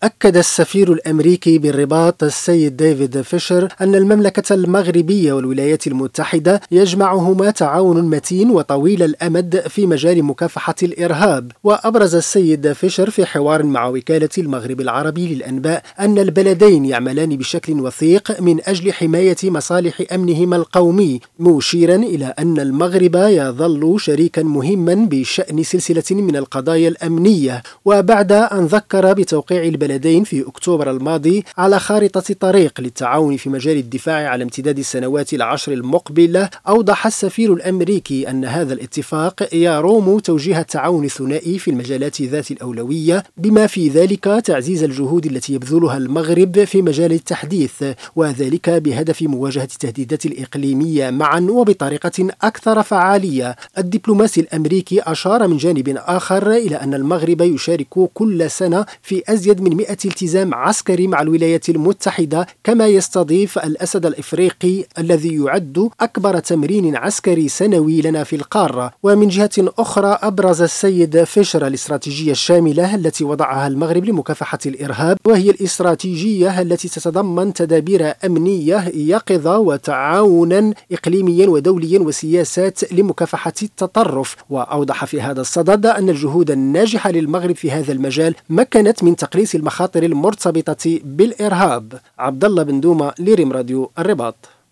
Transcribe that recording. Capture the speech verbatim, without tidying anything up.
أكد السفير الأمريكي بالرباط السيد ديفيد فيشر أن المملكة المغربية والولايات المتحدة يجمعهما تعاون متين وطويل الأمد في مجال مكافحة الإرهاب. وأبرز السيد فيشر في حوار مع وكالة المغرب العربي للأنباء أن البلدين يعملان بشكل وثيق من أجل حماية مصالح أمنهما القومي، مشيرا إلى أن المغرب يظل شريكا مهما بشأن سلسلة من القضايا الأمنية. وبعد أن ذكر بتوقيع البلدين في أكتوبر الماضي على خارطة طريق للتعاون في مجال الدفاع على امتداد السنوات العشر المقبلة، أوضح السفير الأمريكي أن هذا الاتفاق يروم توجيه التعاون الثنائي في المجالات ذات الأولوية، بما في ذلك تعزيز الجهود التي يبذلها المغرب في مجال التحديث، وذلك بهدف مواجهة التهديدات الإقليمية معا وبطريقة أكثر فعالية. الدبلوماسي الأمريكي أشار من جانب آخر إلى أن المغرب يشارك كل سنة في أزيد من مئة التزام عسكري مع الولايات المتحدة، كما يستضيف الأسد الإفريقي الذي يعد أكبر تمرين عسكري سنوي لنا في القارة. ومن جهة أخرى أبرز السيد فيشر الاستراتيجية الشاملة التي وضعها المغرب لمكافحة الإرهاب، وهي الاستراتيجية التي تتضمن تدابير أمنية يقظة وتعاونا إقليميا ودوليا وسياسات لمكافحة التطرف. وأوضح في هذا الصدد أن الجهود الناجحة للمغرب في هذا المجال مكنت من تقليص المخاطر المرتبطة بالإرهاب. عبد الله بن دومة لريم راديو الرباط.